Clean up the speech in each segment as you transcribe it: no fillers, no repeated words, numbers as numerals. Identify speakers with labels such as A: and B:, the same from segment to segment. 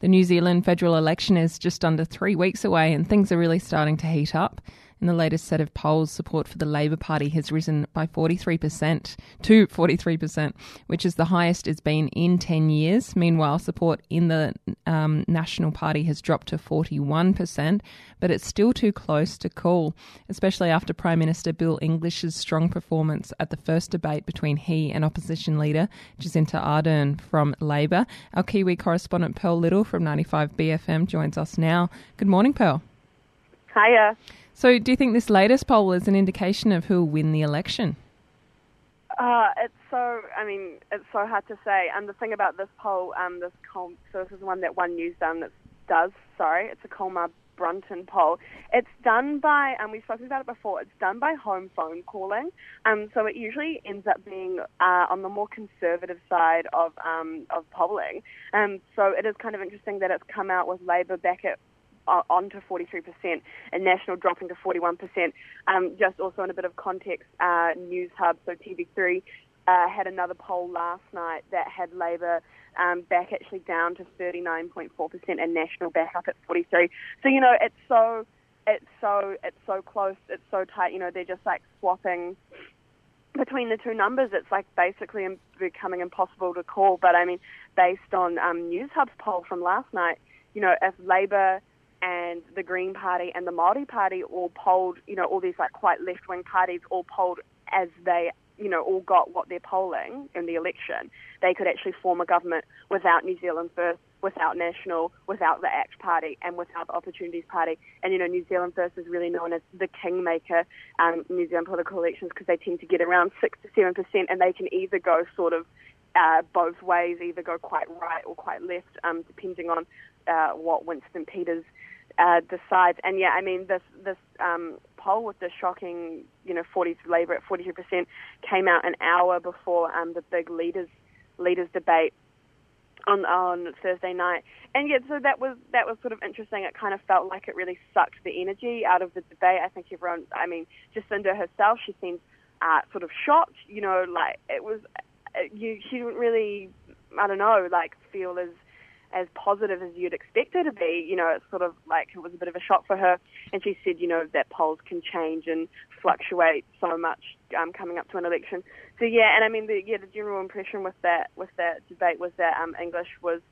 A: The New Zealand federal election is just under 3 weeks away and things are really starting to heat up. In the latest set of polls, support for the Labour Party has risen by 43% to 43%, which is the highest it's been in 10 years. Meanwhile, support in the National Party has dropped to 41%, but it's still too close to call, especially after Prime Minister Bill English's strong performance at the first debate between he and opposition leader Jacinta Ardern from Labour. Our Kiwi correspondent Pearl Little from 95BFM joins us now. Good morning, Pearl.
B: Hiya.
A: So do you think this latest poll is an indication of who will win the election?
B: It's so hard to say. And the thing about this poll, this is one that One News does. It's a Colmar Brunton poll. It's done by, we've spoken about it before, it's done by home phone calling. So it usually ends up being on the more conservative side of polling. So it is kind of interesting that it's come out with Labour back at on to 43% and National dropping to 41%. Just also in a bit of context, News Hub, so TV3, had another poll last night that had Labour back actually down to 39.4% and National back up at 43%. So, it's so close, it's so tight, they're just like swapping between the two numbers. It's like basically becoming impossible to call. But I mean, based on News Hub's poll from last night, if Labour and the Green Party and the Māori Party all polled, all these like quite left-wing parties all polled as they, all got what they're polling in the election, they could actually form a government without New Zealand First, without National, without the ACT Party, and without the Opportunities Party. And, New Zealand First is really known as the kingmaker in New Zealand political elections because they tend to get around 6 to 7%, and they can either go sort of both ways, either go quite right or quite left, depending on what Winston Peters decides. And yeah, I mean, this poll with the shocking, Labour at 42% came out an hour before the big leaders debate on Thursday night. And yeah, so that was sort of interesting. It kind of felt like it really sucked the energy out of the debate. I think Jacinta herself, she seemed sort of shocked. Like it was, she didn't really, feel as positive as you'd expect her to be. It's sort of like it was a bit of a shock for her. And she said, that polls can change and fluctuate so much coming up to an election. So yeah, and I mean, the general impression with that debate was that English was,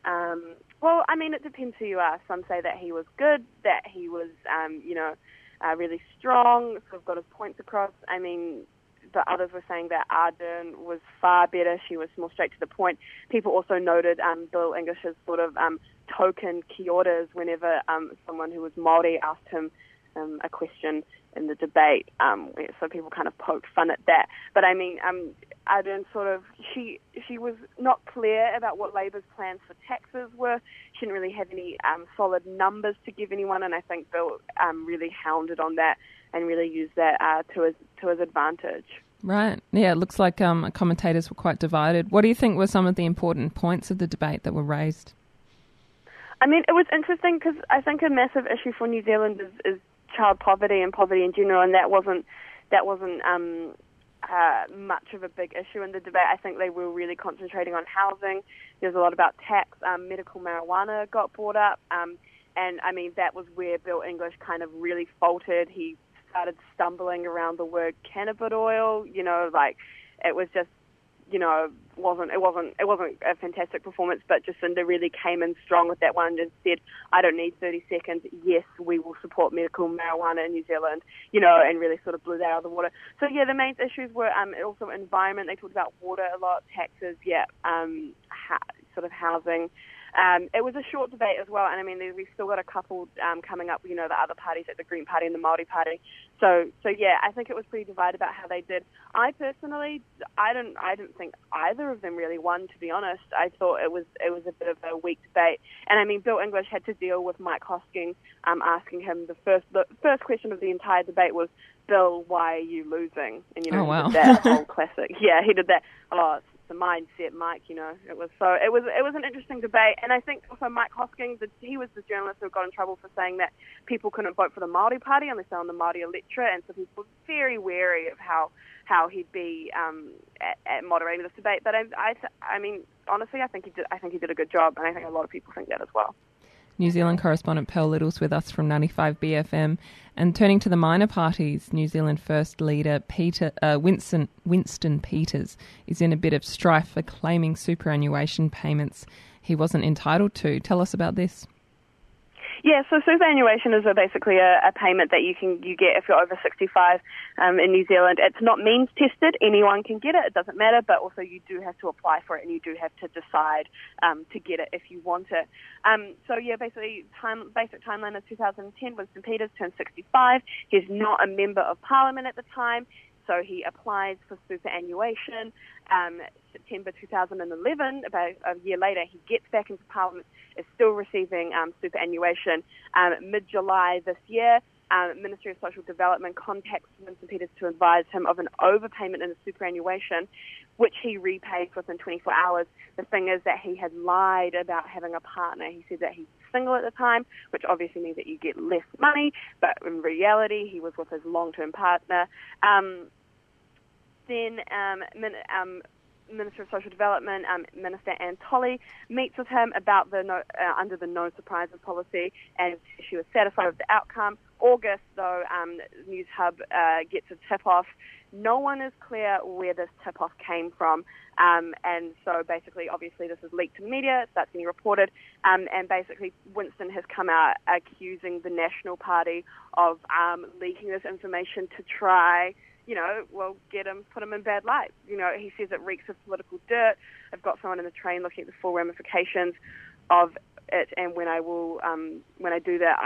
B: it depends who you are. Some say that he was good, that he was, really strong, sort of got his points across. I mean, but others were saying that Ardern was far better. She was more straight to the point. People also noted Bill English's sort of token kia oras whenever someone who was Māori asked him a question in the debate. So people kind of poked fun at that. But I mean, Ardern sort of, she was not clear about what Labour's plans for taxes were. She didn't really have any solid numbers to give anyone, and I think Bill really hounded on that and really used that to his advantage.
A: Right. Yeah, it looks like commentators were quite divided. What do you think were some of the important points of the debate that were raised?
B: I mean, it was interesting because I think a massive issue for New Zealand is child poverty and poverty in general, and that wasn't much of a big issue in the debate. I think they were really concentrating on housing. There's a lot about tax. Medical marijuana got brought up, and I mean that was where Bill English kind of really faltered. He started stumbling around the word cannabidiol. It was just, it wasn't a fantastic performance, but Jacinta really came in strong with that one and said, I don't need 30 seconds. Yes, we will support medical marijuana in New Zealand, and really sort of blew that out of the water. So yeah, the main issues were also environment. They talked about water a lot, taxes, sort of housing. It was a short debate as well, and I mean, we've still got a couple coming up, the other parties, like the Green Party and the Māori Party. So yeah, I think it was pretty divided about how they did. I personally, I didn't think either of them really won, to be honest. I thought it was a bit of a weak debate. And I mean, Bill English had to deal with Mike Hosking asking him the first question of the entire debate was, Bill, why are you losing? And
A: oh, wow.
B: He did that whole classic. Yeah, he did that. the mindset, Mike. It was an interesting debate, and I think also Mike Hosking, he was the journalist who got in trouble for saying that people couldn't vote for the Māori Party unless they're on the Māori electorate, and so people were very wary of how he'd be at moderating this debate. But I mean, honestly, I think he did a good job, and I think a lot of people think that as well.
A: New Zealand correspondent Pearl Little's with us from 95 BFM. And turning to the minor parties, New Zealand First leader Winston Peters is in a bit of strife for claiming superannuation payments he wasn't entitled to. Tell us about this.
B: Yeah, so superannuation is basically a payment that you get if you're over 65 in New Zealand. It's not means tested; anyone can get it. It doesn't matter, but also you do have to apply for it, and you do have to decide to get it if you want it. So yeah, basically, basic timeline is 2010. Winston Peters turned 65. He's not a member of Parliament at the time, so he applies for superannuation. September 2011, about a year later, he gets back into Parliament, is still receiving superannuation. Mid-July this year, Ministry of Social Development contacts Winston Peters to advise him of an overpayment in the superannuation, which he repays within 24 hours. The thing is that he had lied about having a partner. He said that he's single at the time, which obviously means that you get less money, but in reality, he was with his long-term partner. Then Minister of Social Development, Minister Anne Tolley, meets with him about under the no surprises policy, and she was satisfied with the outcome. August, though, News Hub gets a tip-off. No one is clear where this tip-off came from, and so basically, obviously, this is leaked to the media, it starts getting reported, and basically Winston has come out accusing the National Party of leaking this information to try put him in bad light. He says it reeks of political dirt. I've got someone in the train looking at the full ramifications of it, and when I do that,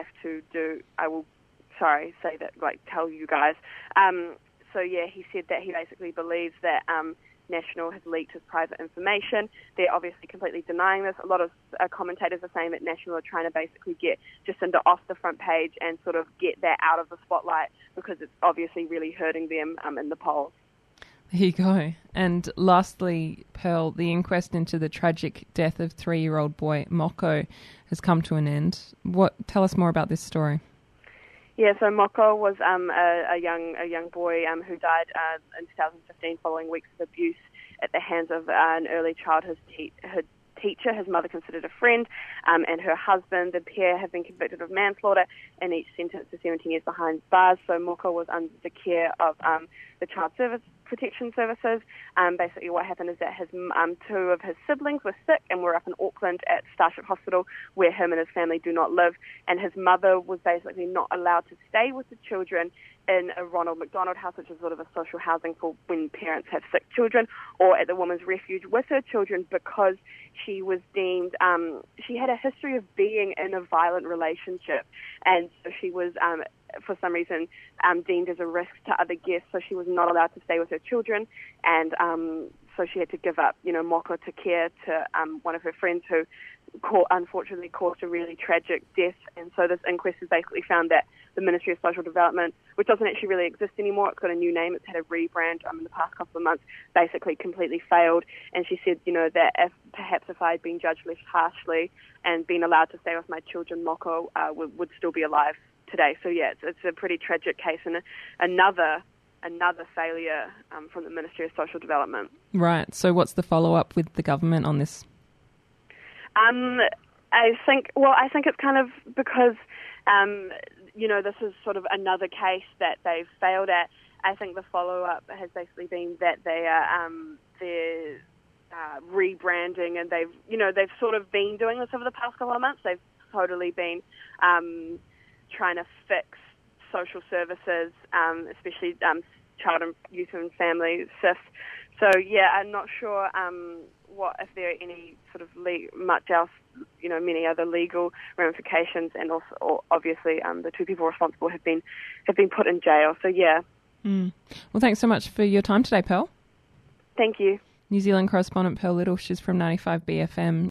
B: tell you guys. So yeah, he said that he basically believes that National has leaked his private information. They're obviously completely denying this. A lot of commentators are saying that National are trying to basically get Jacinda off the front page and sort of get that out of the spotlight because it's obviously really hurting them in the polls.
A: There you go. And lastly, Pearl, the inquest into the tragic death of 3-year-old boy Moko has come to an end. Tell us more about this story.
B: Yeah, so Moko was a young boy who died in 2015 following weeks of abuse at the hands of an early childhood teacher. His mother considered a friend, and her husband. The pair have been convicted of manslaughter and each sentenced to 17 years behind bars. So Moko was under the care of the Child Protection Services. Basically what happened is that his two of his siblings were sick and were up in Auckland at Starship Hospital, where him and his family do not live, and his mother was basically not allowed to stay with the children in a Ronald McDonald House, which is sort of a social housing for when parents have sick children, or at the Women's Refuge with her children, because she was deemed, she had a history of being in a violent relationship, and so she was for some reason deemed as a risk to other guests, so she was not allowed to stay with her children, and so she had to give up, Moko to care to one of her friends who unfortunately caused a really tragic death. And so this inquest has basically found that the Ministry of Social Development, which doesn't actually really exist anymore, it's got a new name, it's had a rebrand in the past couple of months, basically completely failed. And she said, that if I had been judged less harshly and been allowed to stay with my children, Moko would still be alive today. So yeah, it's a pretty tragic case, and another failure from the Ministry of Social Development. Right.
A: So what's the follow-up with the government on this?
B: I think it's kind of because, this is sort of another case that they've failed at. I think the follow-up has basically been that they're rebranding, and they've sort of been doing this over the past couple of months. They've totally been trying to fix social services, especially child and youth and family SIF. So yeah, I'm not sure if there are any sort of much else, many other legal ramifications, and also obviously the two people responsible have been put in jail. So yeah.
A: Well, thanks so much for your time today, Pearl.
B: Thank you.
A: New Zealand correspondent Pearl Little, she's from 95 BFM.